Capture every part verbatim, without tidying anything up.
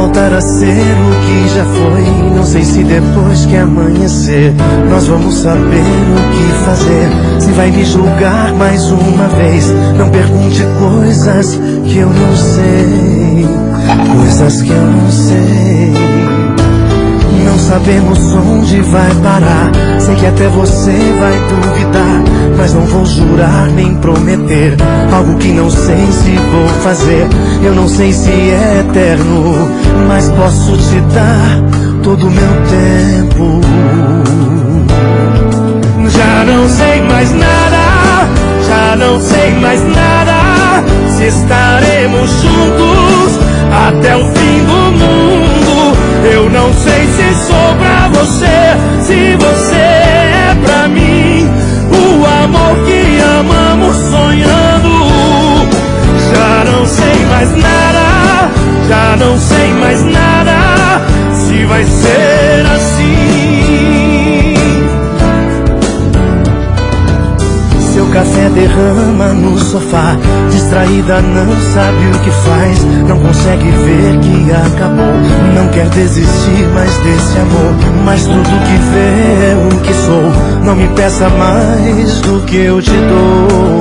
voltar a ser o que já foi. Não sei se depois que amanhecer nós vamos saber o que fazer. Se vai me julgar mais uma vez, não pergunte coisas que eu não sei. Coisas que eu não sei. Não sabemos onde vai parar. Sei que até você vai duvidar, mas não vou jurar nem prometer algo que não sei se vou fazer. Eu não sei se é eterno, mas posso te dar todo o meu tempo. Já não sei mais nada, já não sei mais nada, se estaremos juntos até o fim do mundo. Eu não sei se sou pra você, se você é pra mim, o amor que amamos sonhando. Já não sei mais nada, já não sei mais nada, se vai ser assim. Seu café derrama no sofá, distraída não sabe o que faz. Não consegue ver que acabou, não quer desistir mais desse amor. Mas tudo que vê é o que sou, não me peça mais do que eu te dou.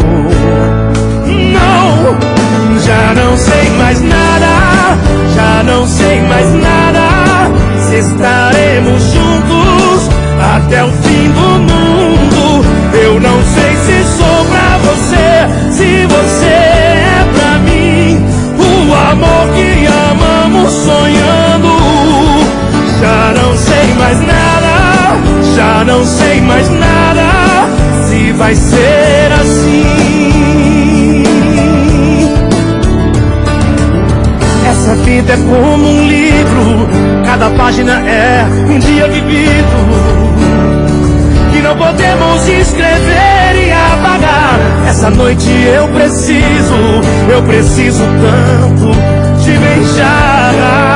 Não, já não sei mais nada, já não sei mais nada, se estaremos juntos até o fim do mundo. Eu não sei se sou pra você, se você é pra mim, o amor que amamos sonhando. Já não sei mais nada, já não sei mais nada, se vai ser assim. Essa vida é como um livro, cada página é um dia vivido, que não podemos escrever e apagar. Essa noite eu preciso, eu preciso tanto te beijar.